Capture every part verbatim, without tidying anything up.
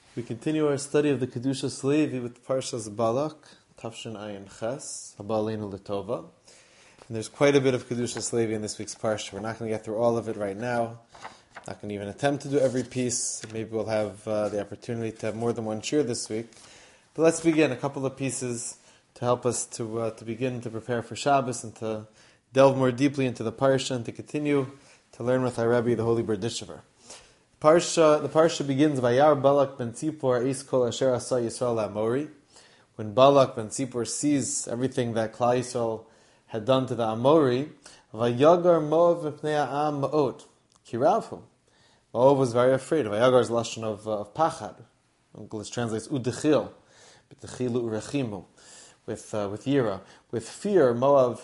We continue our study of the Kedushas Levi with Parshas Balak, Tafshin Ayin Ches, Habalinu L'Tova. And there's quite a bit of Kedushas Levi in this week's Parsha. We're not going to get through all of it right now. Not going to even attempt to do every piece. Maybe we'll have uh, the opportunity to have more than one shir this week. But let's begin. A couple of pieces to help us to uh, to begin to prepare for Shabbos and to delve more deeply into the Parsha and to continue to learn with our Rebbe, the Holy Berditchever. Parsha, the Parsha begins, Vayar Balak ben Tzipor Eis Kol Asher Asa Yisrael Amori. When Balak ben Tzipor sees everything that Klal Yisrael had done to the Amori, Vayagar Moav Mipnei Ha'am Ma'od, Kiravhu. Moav was very afraid. Vayagar is lashon of, uh, of Pachad. English translates Udechil, B'techilu Urechimu, with uh, with Yira. With fear, Moav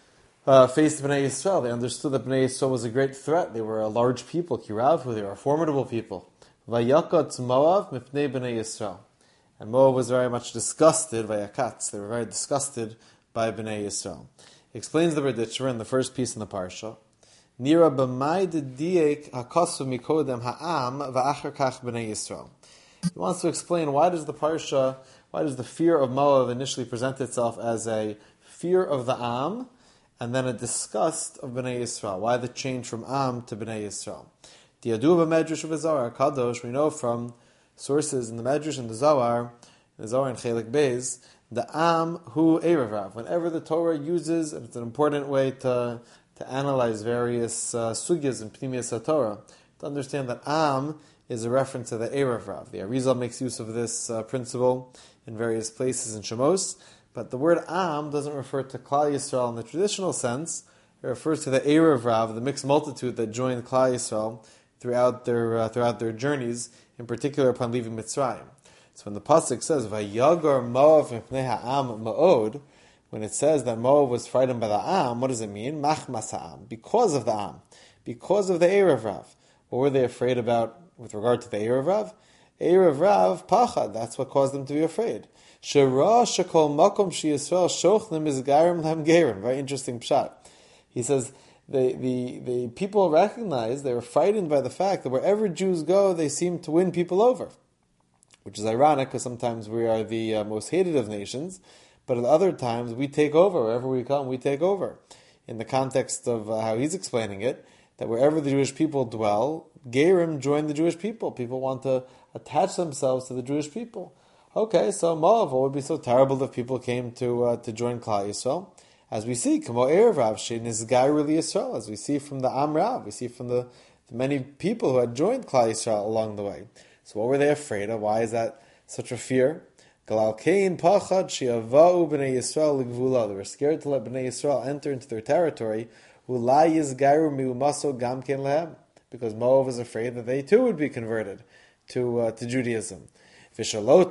Uh, faced Bnei Yisrael. They understood that Bnei Yisrael was a great threat. They were a large people, Kiravhu, they were a formidable people. Vayakatz Moav mipnei Bnei Yisrael. And Moav was very much disgusted, Vayakatz, they were very disgusted by Bnei Yisrael. He explains the Berditchever in the first piece in the Parsha. Nira b'mai diek hakasu mikodem ha'am va'achar kach Bnei Yisrael. He wants to explain why does the Parsha, why does the fear of Moav initially present itself as a fear of the Am, and then a disgust of Bnei Yisrael. Why the change from Am to Bnei Yisrael? The Yaduva Medrash of the Zohar Kadosh, we know from sources in the Medrash and the Zohar, the Zohar and Chelik Beis, the Am hu Erev Rav. Whenever the Torah uses, and it's an important way to to analyze various uh, sugyas in Pnimiyas HaTorah, to understand that Am is a reference to the Erev Rav. The Arizal makes use of this uh, principle in various places in Shemos. But the word Am doesn't refer to Klal Yisrael in the traditional sense. It refers to the Erev Rav, the mixed multitude that joined Klal Yisrael throughout their uh, throughout their journeys, in particular upon leaving Mitzrayim. So when the pasuk says Vayagar Moav mipnei ha'am ma'od, when it says that Moav was frightened by the Am, what does it mean? Machmas ha'am, because of the Am, because of the Erev Rav. What were they afraid about with regard to the Erev Rav? Erev Rav pachad. That's what caused them to be afraid. Shara shekol makom she Yisrael shochlim is garim lam gerim. Very interesting pshat. He says the, the the people recognized, they were frightened by the fact that wherever Jews go, they seem to win people over, which is ironic because sometimes we are the uh, most hated of nations, but at other times we take over. Wherever we come, we take over. In the context of uh, how he's explaining it, that wherever the Jewish people dwell, gerim join the Jewish people. People want to attach themselves to the Jewish people. Okay, so Moav, what would be so terrible if people came to uh, to join Klal Yisrael? As we see, Kamo Erev Rav, Shein Nizgai Rili Yisrael, as we see from the Am Rav, we see from the, the many people who had joined Klal Yisrael along the way. So what were they afraid of? Why is that such a fear? Galal Kein Pachad Shiavau B'nei Yisrael Ligvula. They were scared to let B'nei Yisrael enter into their territory. Ulai Yizgairu Miumaso Gam Ken Lehem, because Moav was afraid that they too would be converted to uh, to Judaism. And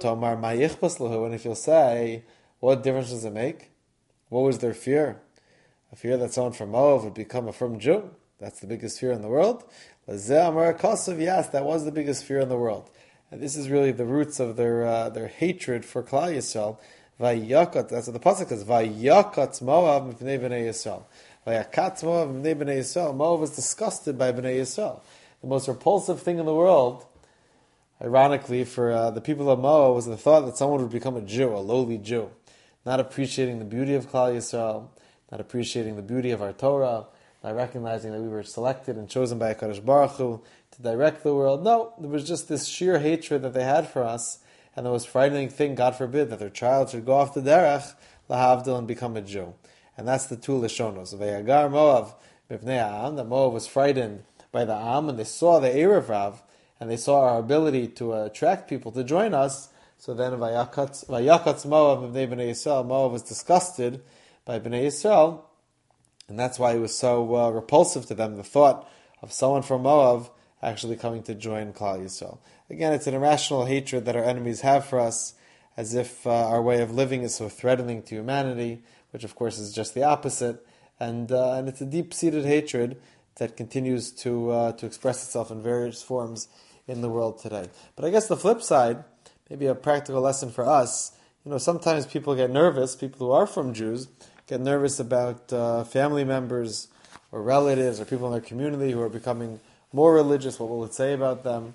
if you'll say, what difference does it make? What was their fear? A fear that someone from Moav would become a firm Jew. That's the biggest fear in the world. Yes, that was the biggest fear in the world. And this is really the roots of their uh, their hatred for Klal Yisrael. Vayakat, that's what the pasuk says. Vayakat Moav mipnei bnei Yisrael. Vayakat Moav mipnei bnei Yisrael. Moav was disgusted by bnei Yisrael. The most repulsive thing in the world, ironically, for uh, the people of Moab, was the thought that someone would become a Jew, a lowly Jew, not appreciating the beauty of Klal Yisrael, not appreciating the beauty of our Torah, not recognizing that we were selected and chosen by HaKadosh Baruch Hu to direct the world. No, there was just this sheer hatred that they had for us, and the most frightening thing, God forbid, that their child should go off the derech, lahavdil, and become a Jew. And that's the two Lashonos. Vayagar Moav mipnei ha'am, that Moab was frightened by the Am, and they saw the Erev Rav, and they saw our ability to uh, attract people to join us. So then, Vayakatz Moav mipnei bnei Yisrael, Moav was disgusted by Bnei Yisrael, and that's why it was so uh, repulsive to them, the thought of someone from Moav actually coming to join Klal Yisrael. Again, it's an irrational hatred that our enemies have for us, as if uh, our way of living is so threatening to humanity, which of course is just the opposite, and uh, and it's a deep-seated hatred that continues to uh, to express itself in various forms in the world today. But I guess the flip side, maybe a practical lesson for us, you know, sometimes people get nervous, people who are from Jews, get nervous about uh, family members or relatives or people in their community who are becoming more religious, what will it say about them?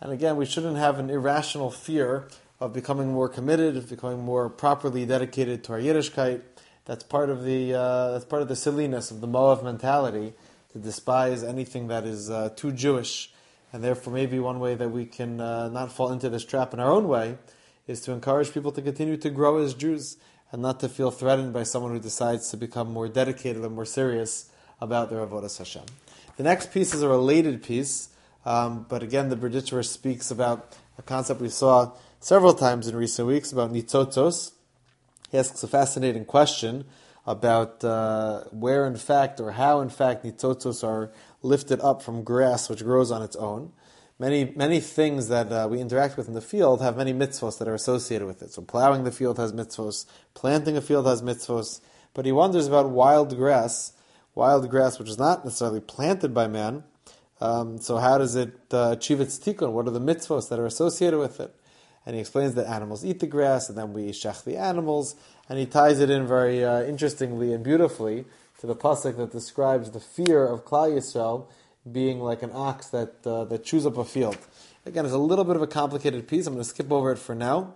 And again, we shouldn't have an irrational fear of becoming more committed, of becoming more properly dedicated to our Yiddishkeit. That's part of the uh, that's part of the silliness of the Moav mentality, to despise anything that is uh, too Jewish. And therefore, maybe one way that we can uh, not fall into this trap in our own way is to encourage people to continue to grow as Jews and not to feel threatened by someone who decides to become more dedicated and more serious about their avodas Hashem. The next piece is a related piece, um, but again, the Berditchever speaks about a concept we saw several times in recent weeks about nitzotzos. He asks a fascinating question about uh, where in fact or how in fact nitzotzos are lifted up from grass which grows on its own. Many many things that uh, we interact with in the field have many mitzvos that are associated with it. So plowing the field has mitzvos, planting a field has mitzvos, but he wonders about wild grass, wild grass which is not necessarily planted by man. Um, so how does it uh, achieve its tikkun? What are the mitzvos that are associated with it? And he explains that animals eat the grass, and then we shech the animals, and he ties it in very uh, interestingly and beautifully to the pasuk that describes the fear of Klal Yisrael being like an ox that uh, that chews up a field. Again, it's a little bit of a complicated piece. I'm going to skip over it for now,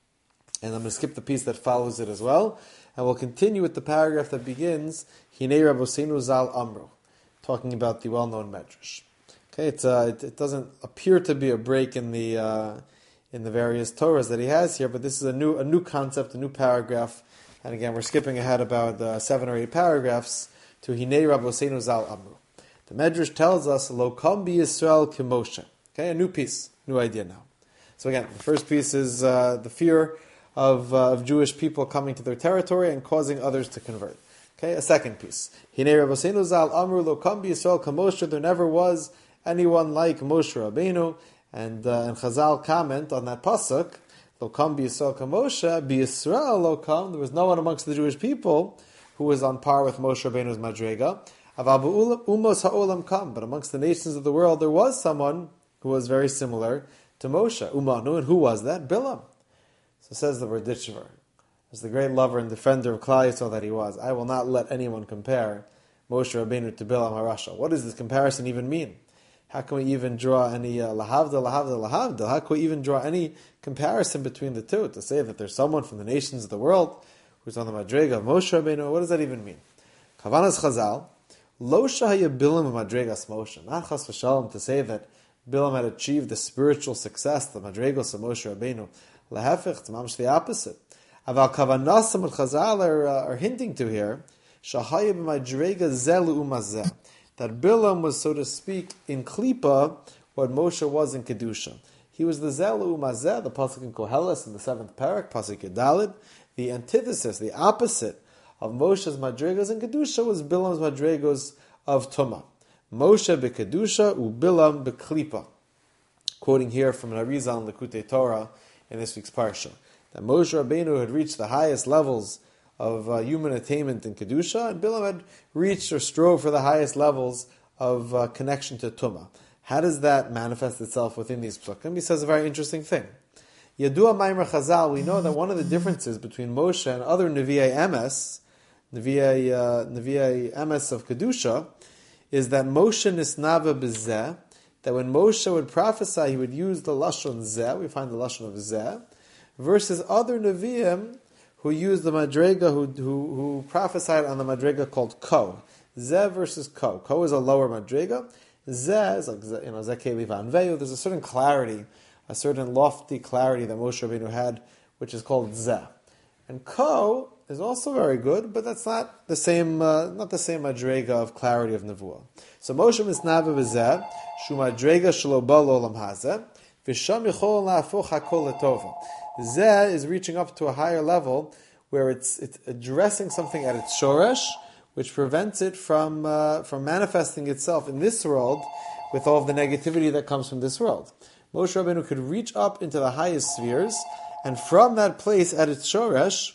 and I'm going to skip the piece that follows it as well, and we'll continue with the paragraph that begins Hinei Rabbeinu Zal Amru, talking about the well-known medrash. Okay, it's uh, it, it doesn't appear to be a break in the uh, in the various Torahs that he has here, but this is a new a new concept, a new paragraph. And again, we're skipping ahead about uh, seven or eight paragraphs to Hinei Rabbeinu Zal Amru. The Medrash tells us, Lo kam bi Yisrael k'Moshe. Okay, a new piece, new idea now. So again, the first piece is uh, the fear of, uh, of Jewish people coming to their territory and causing others to convert. Okay, a second piece. Hinei Rabbeinu Zal Amru Lo kam bi Yisrael k'Moshe. There never was anyone like Moshe Rabbeinu. And, uh, and Chazal comment on that pasuk, Lo kam bi Yisrael k'Moshe, bi Yisrael lo kam. There was no one amongst the Jewish people who was on par with Moshe Rabbeinu's madrega. Aval umos ha'olam kam. But amongst the nations of the world, there was someone who was very similar to Moshe. Umanu, and who was that? Bilam. So says the Berditchever, as the great lover and defender of Klal Yisrael that he was, I will not let anyone compare Moshe Rabbeinu to Bilam HaRasha. What does this comparison even mean? How can we even draw any uh, lahavda, lahavda, lahavda? How can we even draw any comparison between the two? To say that there's someone from the nations of the world who's on the madrega of Moshe Rabbeinu, what does that even mean? Kavanas Chazal, lo shahaya Bilam madregas Moshe. Not chas v'shalom to say that Bilam had achieved the spiritual success, the madregos of Moshe Rabbeinu. Lahefich, it's mamish the opposite. Aval kavanasam and Chazal are, uh, are hinting to here, shahaya b'madrega zelu umazeh. That Bilam was, so to speak, in Klippa, what Moshe was in Kedusha. He was the Zelu Umazeh, the pasuk in Koheles in the seventh parak, pasuk Yedalid. The antithesis, the opposite of Moshe's madrigos in Kedusha was Bilam's madrigos of Tumah. Moshe beKedusha u Bilam beKlippa. Quoting here from an Arizal in Likutei Torah in this week's parsha, that Moshe Rabbeinu had reached the highest levels of uh, human attainment in Kedusha, and Bilam had reached or strove for the highest levels of uh, connection to Tumah. How does that manifest itself within these psukim? He says a very interesting thing. Yadua Maimer Chazal, we know that one of the differences between Moshe and other Nevi'ai Emes, Nevi'ai, uh, Nevi'ai Emes of Kedusha, is that Moshe nisnava b'zeh, that when Moshe would prophesy, he would use the Lashon Zeh, we find the Lashon of Zeh, versus other Nevi'im who used the Madrega, who, who, who prophesied on the Madrega called Ko. Zeh versus Ko. Ko is a lower Madrega. Zeh is like, you know, Zeh Keli Vanveyu. There's a certain clarity, a certain lofty clarity that Moshe Rabbeinu had, which is called Zeh. And Ko is also very good, but that's not the same, uh, not the same Madrega of clarity of Nevuah. So Moshe Misnava B'Zeh, Shu Madrega Shelo Ba L'Olam Hazeh, V'sham Yichol La'afoch HaKol L'Tova. Zeh is reaching up to a higher level where it's it's addressing something at its shoresh, which prevents it from uh, from manifesting itself in this world with all of the negativity that comes from this world. Moshe Rabbeinu could reach up into the highest spheres, and from that place at its shoresh,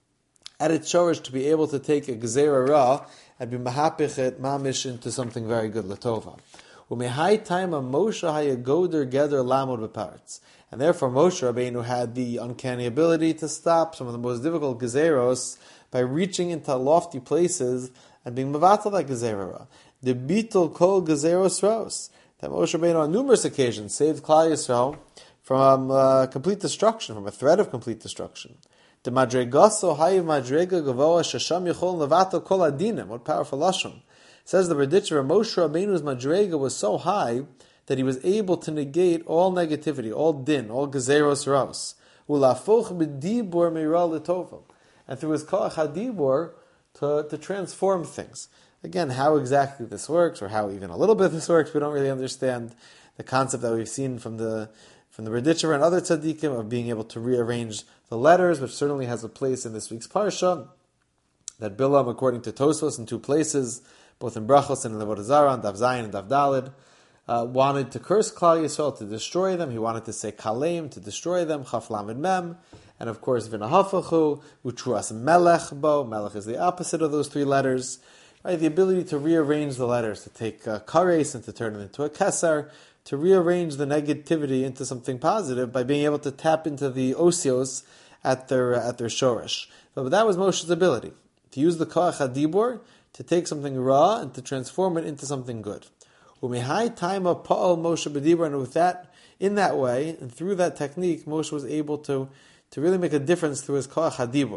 at its shoresh to be able to take a gzeira ra and be mahapichet mamish into something very good, latova. Umehai time a Moshe hayagoder gather lamod beparts. And therefore Moshe Rabbeinu had the uncanny ability to stop some of the most difficult gezeros by reaching into lofty places and being mevatel that gezerah. The bitul kol gezeros ros. that Moshe Rabbeinu on numerous occasions saved Klal Yisrael from uh, complete destruction, from a threat of complete destruction. The madregaso hayiv madrega gavoa shasham yichol levatel kol adinim. What powerful lashon! Says the Berditcher, Moshe Rabbeinu's madrega was so high that he was able to negate all negativity, all din, all gezeros raus. Ulafoch b'dibur meira l'tova, and through his koach hadibur to to transform things. Again, how exactly this works, or how even a little bit this works, we don't really understand. The concept that we've seen from the from the Berditcher and other tzaddikim of being able to rearrange the letters, which certainly has a place in this week's parsha. That Bilam, according to Tosfos, in two places, both in Brachos and in Avodah Zarah, on Dav Zayin and Dav Daled, uh, wanted to curse Klal Yisrael, to destroy them. He wanted to say Kalem, to destroy them, Chaf Lamed Mem, and of course V'nahafachu, Utruas Melech Bo. Melech is the opposite of those three letters. Right, the ability to rearrange the letters, to take uh, kares and to turn it into a kesar, to rearrange the negativity into something positive by being able to tap into the osios at their uh, at their shoresh. But that was Moshe's ability, to use the koach hadibur to take something raw and to transform it into something good. Umehai taima pa'al Moshe b'dibur, and with that, in that way, and through that technique, Moshe was able to, to really make a difference through his koach hadibur.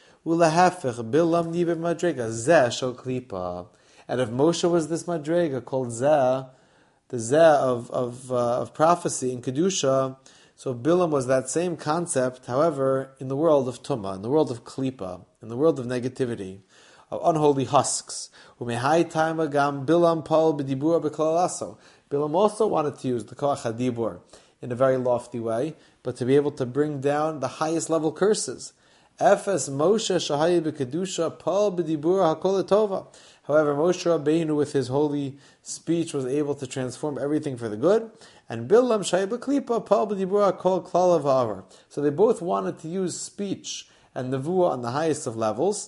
Ulahafech bilam nibe madrega zeh shel klipa, and if Moshe was this madrega called zeh, the zeh of of, uh, of prophecy in kedusha, so Bilam was that same concept. However, in the world of tumah, in the world of klipa, in the world of negativity, of unholy husks. Umehai taima gam Bilam pal b'dibur b'klalaso. Bilam also wanted to use the koach hadibur in a very lofty way, but to be able to bring down the highest level curses. Efes Moshe shahayi b'kedusha pal b'dibur hakol tova. However, Moshe Rabbeinu, with his holy speech, was able to transform everything for the good. And Bilam shahayi b'klipa pal b'dibur hakol klal v'avar. So they both wanted to use speech and nevuah on the highest of levels.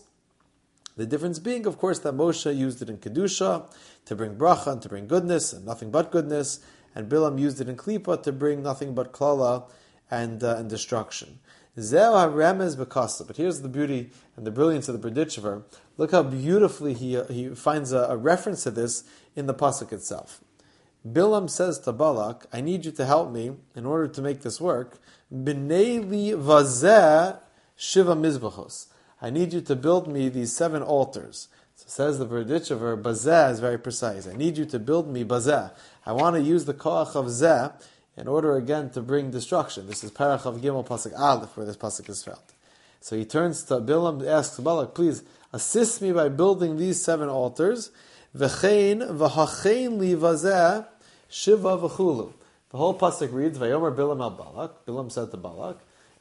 The difference being, of course, that Moshe used it in kedusha to bring bracha and to bring goodness and nothing but goodness, and Bilam used it in klipa to bring nothing but klala and uh, and destruction. Zeh remez bekasa. But here's the beauty and the brilliance of the Berditcher. Look how beautifully he uh, he finds a, a reference to this in the pasuk itself. Bilam says to Balak, "I need you to help me in order to make this work. B'nei li vazeh shiva mizbachos. I need you to build me these seven altars." So says the Berditcher, bazeh is very precise. I need you to build me bazeh. I want to use the koach of zeh in order again to bring destruction. This is Parach of Gimel Pasuk Aleph, where this pasuk is found. So he turns to Bilam, asks Balak, please assist me by building these seven altars. V'chein v'hachein li vazeh shiva v'chulu. The whole pasuk reads, Vayomer Bilam al Balak. Bilam said to Balak,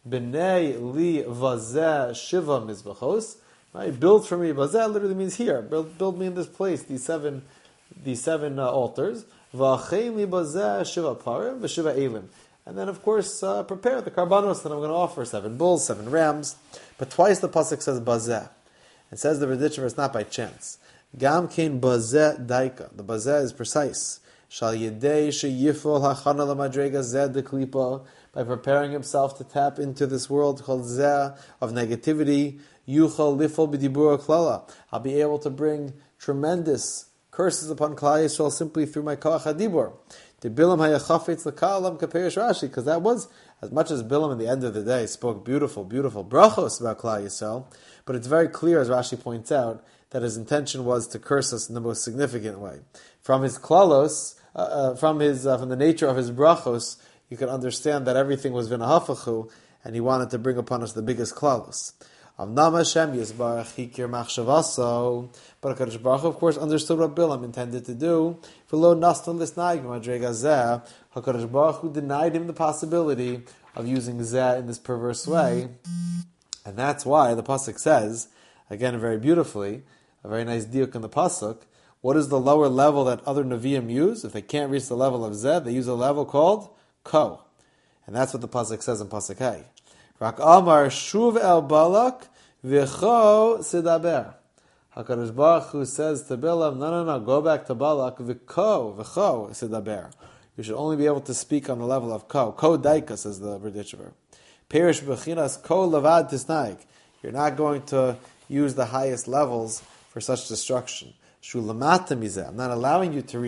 B'nei li vazeh shiva mizbachos. Right, build for me. Vazeh literally means here. Build, build me in this place. These seven, these seven uh, altars. V'achein li bazeh shiva parim v'shiva elim. And then, of course, uh, prepare the karbanos that I'm going to offer: seven bulls, seven rams. But twice the pasuk says bazeh. It says the Berditcher, it's not by chance. Gam kein bazeh daika. The bazeh is precise. Shal yedei sheyifol hachana lamadrega zeh deklipa. By preparing himself to tap into this world called zeh of negativity, yuchal lifol b'dibur klala. I'll be able to bring tremendous curses upon Klal Yisrael simply through my koach hadibur. The Bilam hayachafetz l'kalam kaperish Rashi, because that was, as much as Bilam at the end of the day spoke beautiful, beautiful brachos about Klal Yisrael, but it's very clear, as Rashi points out, that his intention was to curse us in the most significant way. From his klalos, uh, uh, from his uh, from the nature of his brachos, you can understand that everything was v'nahafachu, and he wanted to bring upon us the biggest klalos. Amnam Hashem Yisbarach Hikir Machshavaso. But HaKadosh Baruch Hu, of course, understood what Bilam intended to do. V'lo nastan lisnaig b'madrega zeh. HaKadosh Baruch Hu denied him the possibility of using zeh in this perverse way. And that's why the pasuk says, again very beautifully, a very nice diuk in the pasuk, what is the lower level that other Nevi'im use? If they can't reach the level of zeh, they use a level called ko. And that's what the pasuk says in pasuk Hay. Rak Amar Shuv El Balak V'cho Sidaber. HaKadosh Baruch Hu says to Bilam, no, no, no, go back to Balak, V'cho, V'cho Sidaber. You should only be able to speak on the level of Ko. Ko Daika, says the Berditcher. Perish B'chinas Ko Levad Tisnaik. You're not going to use the highest levels for such destruction. Shulamata Mizeh. I'm not allowing you to reach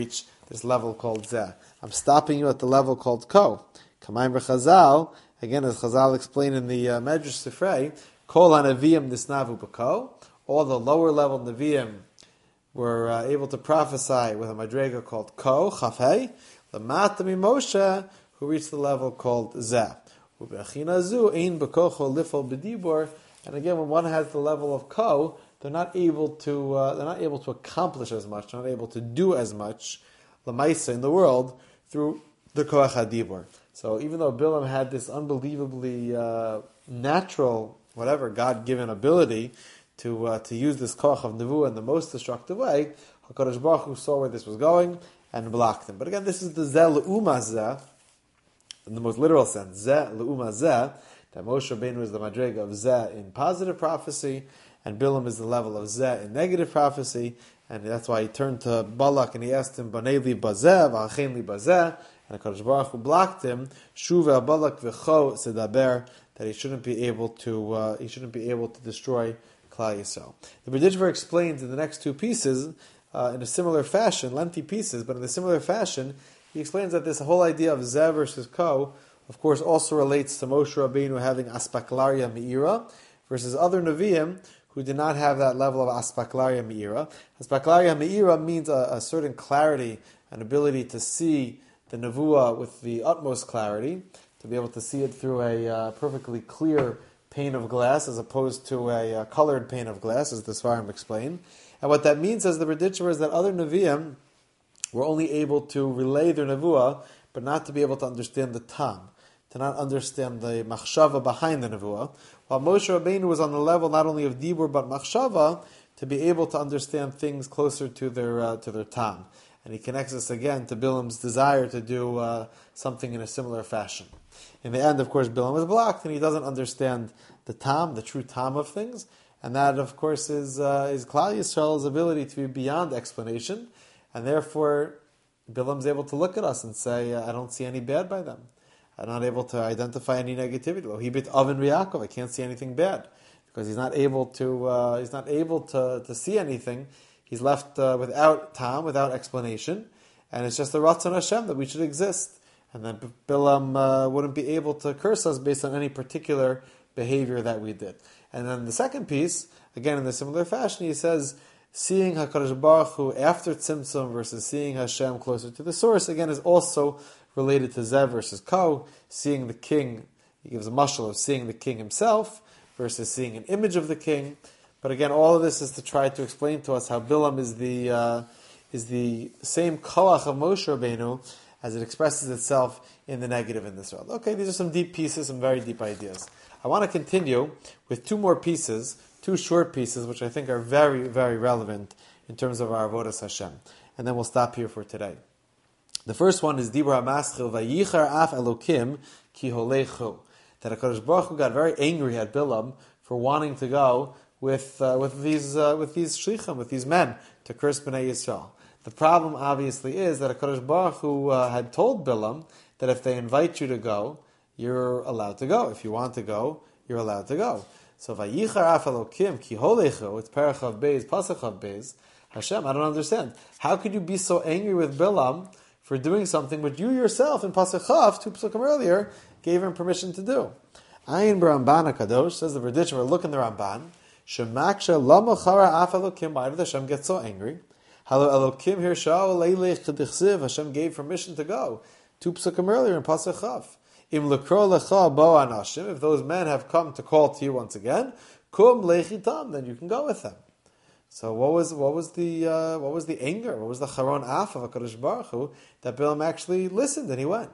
this level called Zeh. I'm stopping you at the level called Ko. Kamayim Chazal, again, as Chazal explained in the uh, Medrash Sifrei, Kol HaNeviim Nisnavu B'Ko, all the lower level Neviim were uh, able to prophesy with a Madrega called Ko, Chafei, Lamata Moshe, who reached the level called Zeh. U'Bechina Zu, Ein B'Kocho Lifol B'Dibor, and again, when one has the level of Ko, they're not able to uh, they're not able to accomplish as much, they're not able to do as much Lamaisa in the world through the Koach HaDibor. So even though Bilam had this unbelievably uh, natural, whatever, God-given ability to uh, to use this Koach of Nevuah in the most destructive way, HaKadosh Baruch Hu saw where this was going and blocked him. But again, this is the Zeh L'Uma Zeh, in the most literal sense, Zeh L'Uma Zeh, that Moshe Rabbeinu is the Madrega of Zeh in positive prophecy, and Bilam is the level of Zeh in negative prophecy, and that's why he turned to Balak and he asked him, Banei li bazeh, v'achen li bazeh, and HaKadosh Baruch Hu blocked him, Shuva Balak v'cho sedaber, that he shouldn't be able to uh, he shouldn't be able to destroy Klal Yisrael. The Berditchever explains in the next two pieces, uh, in a similar fashion, lengthy pieces, but in a similar fashion, he explains that this whole idea of Zeh versus Ko, of course, also relates to Moshe Rabbeinu having Aspaklaria Me'ira versus other Nevi'im who did not have that level of Aspaklaria Me'ira. Aspaklaria Me'ira means a, a certain clarity, an ability to see the Nevuah with the utmost clarity, to be able to see it through a uh, perfectly clear pane of glass as opposed to a uh, colored pane of glass, as the Svarim explain. And what that means, as the Berditchever, is that other Nevi'im were only able to relay their Nevuah, but not to be able to understand the Tam, to not understand the machshava behind the nevuah, while Moshe Rabbeinu was on the level not only of dibur but machshava, to be able to understand things closer to their uh, to their tam. And he connects us again to Bilam's desire to do uh, something in a similar fashion. In the end, of course, Bilam is blocked, and he doesn't understand the tam, the true tam of things, and that, of course, is uh, is Klal Yisrael's ability to be beyond explanation, and therefore Bilam's able to look at us and say, "I don't see any bad by them. I'm not able to identify any negativity. Well, he bit Avin Riakov. I can't see anything bad because he's not able to. Uh, he's not able to, to see anything. He's left uh, without tam, without explanation, and it's just the Ratzon Hashem that we should exist. And then Bilam uh, wouldn't be able to curse us based on any particular behavior that we did. And then the second piece, again in a similar fashion, he says, seeing HaKadosh Baruch Hu after Tzimtzum versus seeing Hashem closer to the source, again is also related to Zeh versus Ko, seeing the king. He gives a mashal of seeing the king himself versus seeing an image of the king. But again, all of this is to try to explain to us how Bilam is the uh, is the same koach of Moshe Rabbeinu as it expresses itself in the negative in this world. Okay, these are some deep pieces, some very deep ideas. I want to continue with two more pieces, two short pieces, which I think are very, very relevant in terms of our avodas Hashem. And then we'll stop here for today. The first one is Dibra Maschil Vayichar Af Elokim Ki Holechu. That HaKadosh Baruch Hu got very angry at Bilam for wanting to go with uh, with these uh, with these shlichim, with these men, to curse Bnei Yisrael. The problem, obviously, is that HaKadosh Baruch Hu uh, had told Bilam that if they invite you to go, you're allowed to go. If you want to go, you're allowed to go. So Vayichar Af Elokim Ki Holechu, it's Perach of Beis, Pasach of Beis. Hashem, I don't understand. How could you be so angry with Bilam for doing something which you yourself in Pasach Chav, two psukim earlier, gave him permission to do? Ayin B'Ramban HaKadosh, says the Berditchever, look in the Ramban, Shemaksha Lama Chara Af Elokim, why did Hashem get so angry? Halo Elokim Hirshao Leilech Chedichsiv, Hashem gave permission to go, two psukim earlier in Pasach Chav. Im Lekro Lecha Bo Anashim, if those men have come to call to you once again, Kum Lechitam, then you can go with them. So what was what was the uh, what was the anger? What was the charon af of HaKadosh Baruch Hu that Bilam actually listened and he went?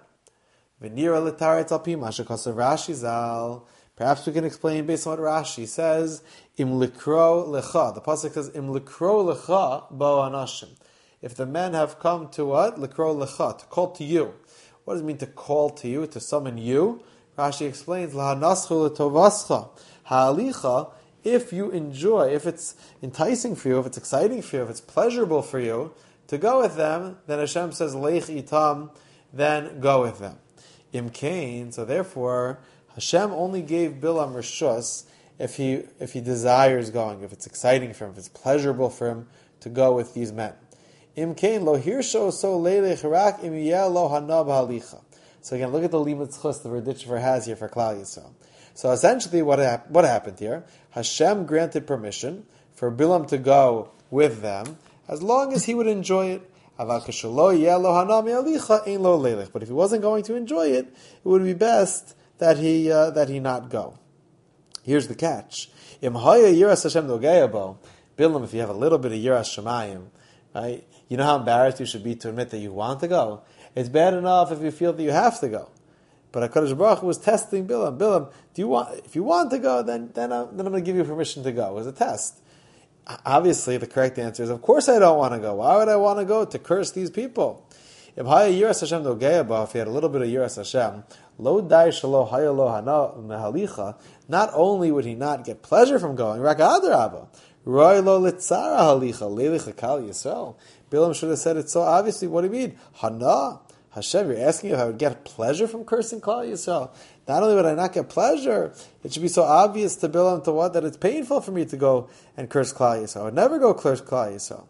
Perhaps we can explain based on what Rashi says. Im likro lecha. The pasuk says Im likro lecha bo anashim. If the men have come to what? Likro lecha, to call to you. What does it mean to call to you, to summon you? Rashi explains lahanaschu letovascha ha'alicha. If you enjoy, if it's enticing for you, if it's exciting for you, if it's pleasurable for you to go with them, then Hashem says, Leich itam, then go with them. Im kain, so therefore, Hashem only gave Bilam Rishus if he if he desires going, if it's exciting for him, if it's pleasurable for him to go with these men. Im kain lo hirsho so leilech rak im yeh lo hana b'halicha. So again, look at the limud chus the Verditchever has here for Klal Yisrael. So essentially, what hap- what happened here? Hashem granted permission for Bilam to go with them as long as he would enjoy it. But if he wasn't going to enjoy it, it would be best that he uh, that he not go. Here's the catch: Bilam, if you have a little bit of yiras shamayim, right? You know how embarrassed you should be to admit that you want to go. It's bad enough if you feel that you have to go. But HaKadosh Baruch Hu was testing Bilam. Bilam, do you want? If you want to go, then then I'm, then I'm going to give you permission to go. It was a test. Obviously, the correct answer is, of course I don't want to go. Why would I want to go? To curse these people. If he had a little bit of yiras Hashem, lo dai shelo haya lo hana mehalicha, not only would he not get pleasure from going, rak adarabah, roi lo litzara halicha, leilicha kal Yisrael. Bilam should have said it so obviously. What do you mean? Hana? Hashem, you're asking if I would get pleasure from cursing Klal Yisrael. Not only would I not get pleasure, it should be so obvious to Bilam to what that it's painful for me to go and curse Klal Yisrael. I would never go curse Klal Yisrael.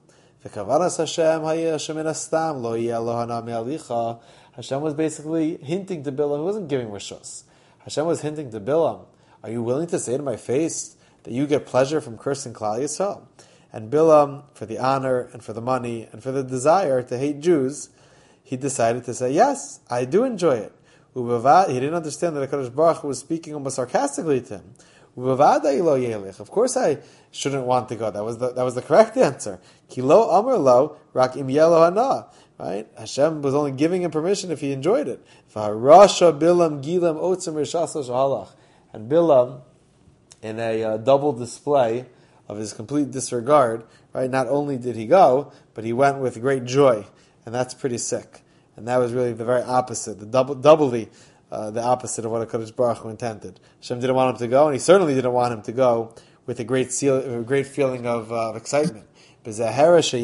Hashem was basically hinting to Bilam. He wasn't giving rishos. Hashem was hinting to Bilam, are you willing to say to my face that you get pleasure from cursing Klal Yisrael? And Bilam, for the honor and for the money and for the desire to hate Jews, he decided to say, yes, I do enjoy it. He didn't understand that HaKadosh Baruch Hu was speaking almost sarcastically to him. Of course I shouldn't want to go. That was the, that was the correct answer. Kilo amar lo rak im yelo hana. Right? Hashem was only giving him permission if he enjoyed it. Rasha Bilam gilam otzim rishasa shahalach. And Bilam, in a uh, double display of his complete disregard, right? Not only did he go, but he went with great joy. And that's pretty sick. And that was really the very opposite, the double, doubly uh, the opposite of what HaKadosh Baruch Hu intended. Hashem didn't want him to go, and he certainly didn't want him to go with a great, seal, a great feeling of, uh, of excitement. He revealed to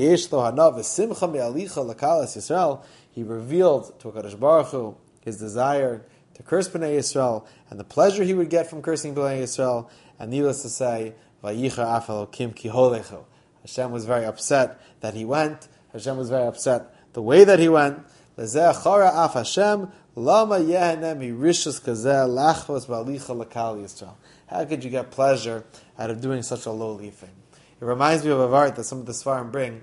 HaKadosh Baruch Hu his desire to curse Bnei Yisrael, and the pleasure he would get from cursing Bnei Yisrael, and needless to say, Hashem was very upset that he went. Hashem was very upset the way that he went. How could you get pleasure out of doing such a lowly thing? It reminds me of a vart that some of the Svarim bring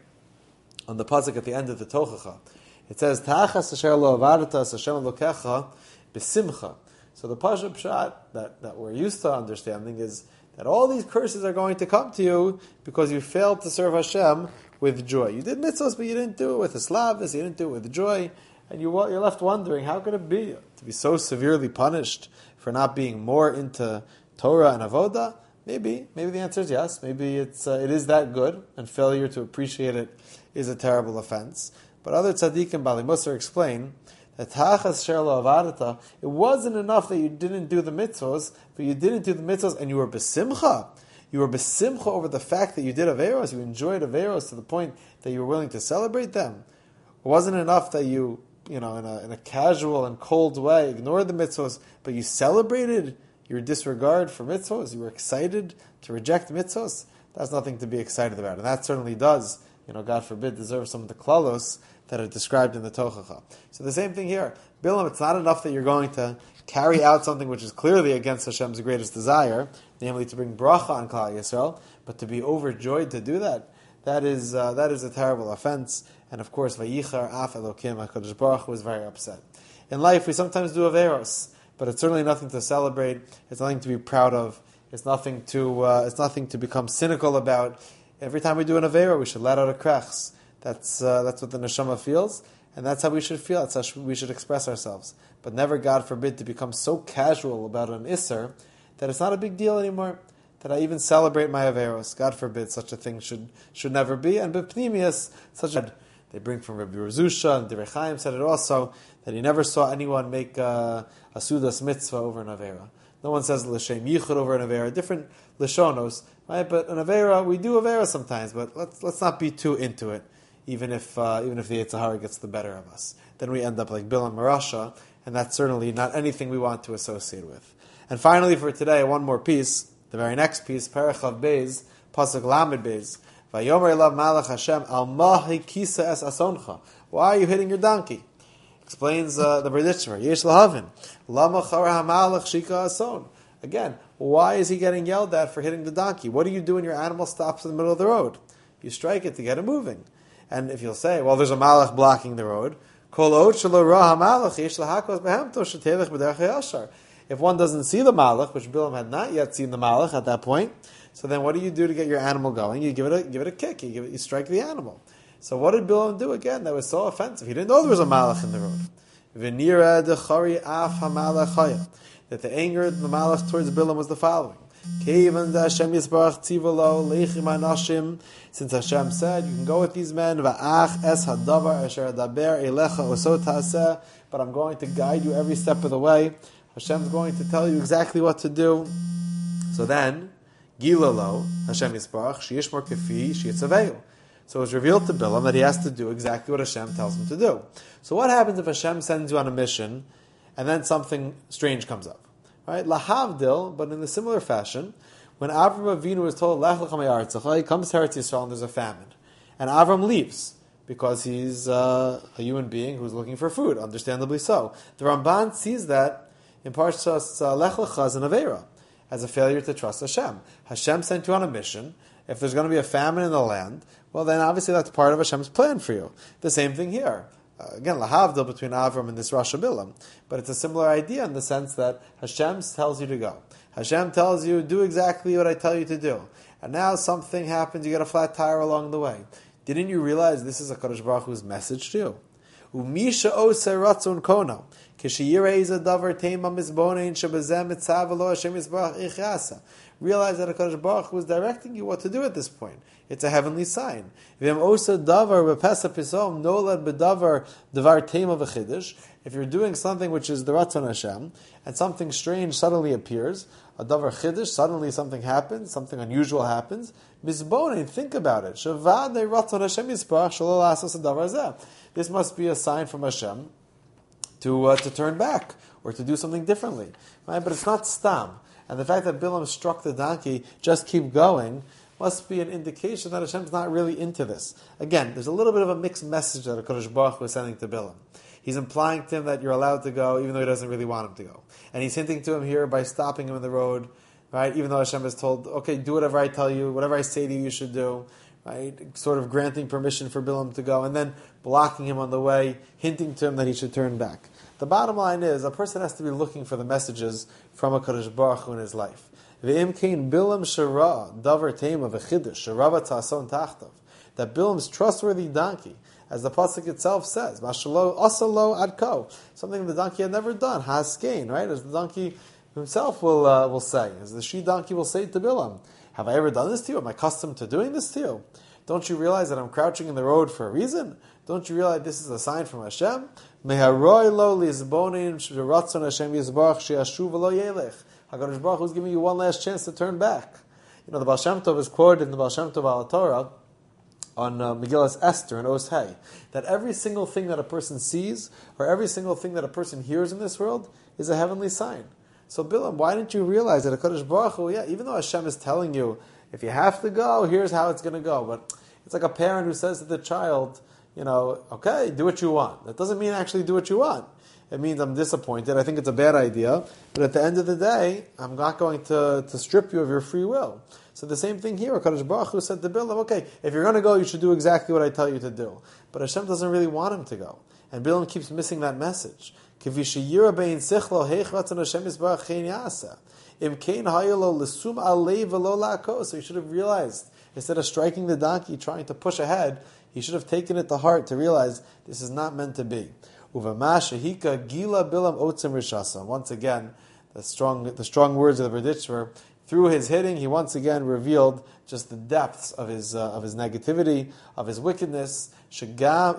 on the pasuk at the end of the Tochacha. It says, "Ta'achas asher lo avartas Hashem Elokecha b'simcha." So the pasuk pshat that, that we're used to understanding is that all these curses are going to come to you because you failed to serve Hashem with joy. You did mitzvahs, but you didn't do it with a slavis, you didn't do it with joy, and you, you're left wondering, how could it be to be so severely punished for not being more into Torah and Avodah? Maybe, maybe the answer is yes. Maybe it's uh, it is that good, and failure to appreciate it is a terrible offense. But other tzaddikim, Bali Musar, explain that Ta'achas Asher Lo Avarta, it wasn't enough that you didn't do the mitzvahs, but you didn't do the mitzvahs and you were besimcha. You were besimcha over the fact that you did Averos, you enjoyed Averos to the point that you were willing to celebrate them. It wasn't enough that you, you know, in a, in a casual and cold way, ignored the mitzvahs, but you celebrated your disregard for mitzvahs. You were excited to reject mitzvahs. That's nothing to be excited about. And that certainly does, you know, God forbid, deserve some of the klalos that are described in the Tochacha. So the same thing here. Bilam, it's not enough that you're going to carry out something which is clearly against Hashem's greatest desire, namely to bring bracha on Klal Yisrael, but to be overjoyed to do that, that is uh, that is a terrible offense. And of course, Vayichar af Elokim, HaKadosh Baruch Hu was very upset. In life, we sometimes do Averos, but it's certainly nothing to celebrate. It's nothing to be proud of. It's nothing to uh, it's nothing to become cynical about. Every time we do an Avera, we should let out a krechs. That's uh, that's what the neshama feels, and that's how we should feel. That's how we should express ourselves. But never, God forbid, to become so casual about an isser that it's not a big deal anymore. That I even celebrate my averos. God forbid, such a thing should should never be. And b'pnimius, such a they bring from Rabbi Razusha and Divrei Chaim said it also that he never saw anyone make uh, a sudas mitzvah over an avera. No one says l'shem yichud over an avera. Different lishonos, right? But an avera, we do avera sometimes, but let's let's not be too into it. Even if uh, even if the Yetzer Hara gets the better of us, then we end up like Bilam Marasha, and that's certainly not anything we want to associate with. And finally, for today, one more piece, the very next piece, Parachav Beis, Pasuk Lamed Beis, Vayomer elav malach Hashem al mahi kisa es asoncha. Why are you hitting your donkey? Explains uh, the Berditcher. Yesh lahavin lama chara hamalach shika ason. Again, why is he getting yelled at for hitting the donkey? What do you do when your animal stops in the middle of the road? You strike it to get it moving. And if you'll say, well, there's a malach blocking the road, if one doesn't see the malach, which Bilam had not yet seen the malach at that point, so then what do you do to get your animal going? You give it a give it a kick. You give it, you strike the animal. So what did Bilam do again? That was so offensive. He didn't know there was a malach in the road. That the anger of the malach towards Bilam was the following. Since Hashem said, you can go with these men, but I'm going to guide you every step of the way. Hashem's going to tell you exactly what to do. So then, Gilalo, Hashem Yisparach, Sheyishmor Kefi, Sheyitzaveu. So it's revealed to Bilam that he has to do exactly what Hashem tells him to do. So what happens if Hashem sends you on a mission, and then something strange comes up? Right? Lahavdil, but in a similar fashion, when Avram Avinu was told, Lech lecha me'aretzecha, he comes to Eretz Yisrael and there's a famine. And Avram leaves, because he's uh, a human being who's looking for food, understandably so. The Ramban sees that in Parshas uh, Lech lecha as an Aveira, as a failure to trust Hashem. Hashem sent you on a mission. If there's going to be a famine in the land, well then obviously that's part of Hashem's plan for you. The same thing here. Uh, again, lahavdil between Avram and this Rasha Bilam, but it's a similar idea in the sense that Hashem tells you to go. Hashem tells you, do exactly what I tell you to do. And now something happens, you get a flat tire along the way. Didn't you realize this is a Kadosh Baruch Hu's message to you? Umisha ose ratzon kono, kishiyirei zadavar teima mizbonein shebezem mitzav elo Hashem yisbarach ichasa. Realize that a Kadosh Baruch Hu is directing you what to do at this point. It's a heavenly sign. If you're doing something which is the Ratzon Hashem, and something strange suddenly appears, a davar chiddush, suddenly something happens, something unusual happens, mizbonein, think about it. This must be a sign from Hashem to uh, to turn back, or to do something differently. Right? But it's not stam. And the fact that Bilam struck the donkey, just keep going, must be an indication that Hashem's not really into this. Again, there's a little bit of a mixed message that HaKadosh Baruch Hu is sending to Bilam. He's implying to him that you're allowed to go, even though he doesn't really want him to go. And he's hinting to him here by stopping him in the road, right? Even though Hashem has told, okay, do whatever I tell you, whatever I say to you, you should do, right? Sort of granting permission for Bilam to go, and then blocking him on the way, hinting to him that he should turn back. The bottom line is, a person has to be looking for the messages from HaKadosh Baruch Hu in his life. That Bilam's trustworthy donkey, as the pasuk itself says, something the donkey had never done, haskein, right? As the donkey himself will uh, will say, as the she donkey will say to Bilam, have I ever done this to you? Am I accustomed to doing this to you? Don't you realize that I'm crouching in the road for a reason? Don't you realize this is a sign from Hashem? HaKadosh Baruch Hu is giving you one last chance to turn back. You know, the Baal Shem Tov is quoted in the Baal Shem Tov al Torah on uh, Megillas Esther and Os Hay, that every single thing that a person sees, or every single thing that a person hears in this world, is a heavenly sign. So Bilam, why didn't you realize that HaKadosh Baruch Hu, yeah, even though Hashem is telling you, if you have to go, here's how it's going to go, but it's like a parent who says to the child, you know, okay, do what you want. That doesn't mean actually do what you want. It means I'm disappointed, I think it's a bad idea, but at the end of the day, I'm not going to, to strip you of your free will. So the same thing here, HaKadosh Baruch Hu said to Bilam, okay, if you're going to go, you should do exactly what I tell you to do. But Hashem doesn't really want him to go. And Bilam keeps missing that message. So you should have realized, instead of striking the donkey, trying to push ahead, he should have taken it to heart to realize this is not meant to be. Once again, the strong the strong words of the Berditcher, through his hitting, he once again revealed just the depths of his uh, of his negativity, of his wickedness. Even though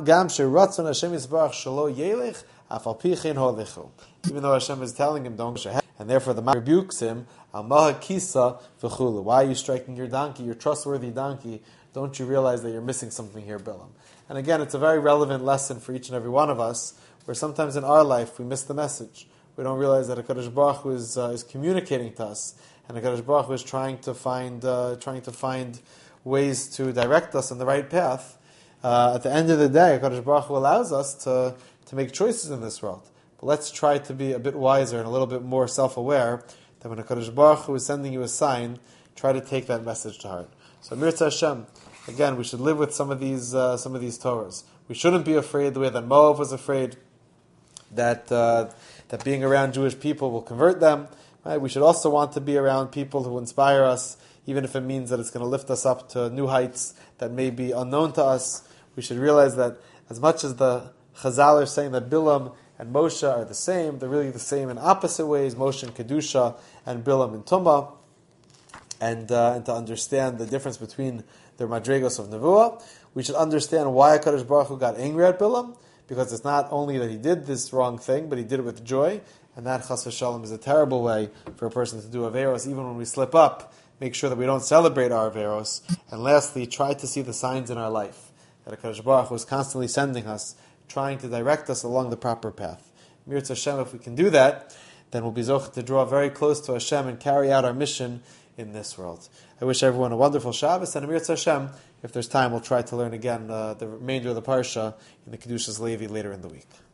Hashem is telling him, don't push ahead, and therefore the man rebukes him, why are you striking your donkey, your trustworthy donkey? Don't you realize that you're missing something here, Bilam? And again, it's a very relevant lesson for each and every one of us, where sometimes in our life we miss the message. We don't realize that HaKadosh Baruch Hu is, uh, is communicating to us, and HaKadosh Baruch Hu is trying to find, uh, trying to find ways to direct us on the right path, uh, at the end of the day, HaKadosh Baruch Hu allows us to, to make choices in this world. But let's try to be a bit wiser and a little bit more self-aware that when HaKadosh Baruch Hu is sending you a sign, try to take that message to heart. So Mirza Hashem, again, we should live with some of these uh, some of these Torahs. We shouldn't be afraid the way that Moab was afraid that uh, that being around Jewish people will convert them. Right? We should also want to be around people who inspire us, even if it means that it's going to lift us up to new heights that may be unknown to us. We should realize that as much as the Chazal are saying that Bilam and Moshe are the same, they're really the same in opposite ways, Moshe in Kedusha and Bilam in Tumah, and, uh, and to understand the difference between their madrigos of Nevuah. We should understand why HaKadosh Baruch Hu got angry at Bilam, because it's not only that he did this wrong thing, but he did it with joy, and that chas v'shalom is a terrible way for a person to do averos. Even when we slip up, make sure that we don't celebrate our averos. And lastly, try to see the signs in our life that HaKadosh Baruch Hu is constantly sending us, trying to direct us along the proper path. Mirz Hashem, if we can do that, then we'll be zocheh to draw very close to Hashem and carry out our mission in this world. I wish everyone a wonderful Shabbos, and Mirz Hashem, if there's time, we'll try to learn again uh, the remainder of the Parsha in the Kedushas Levi later in the week.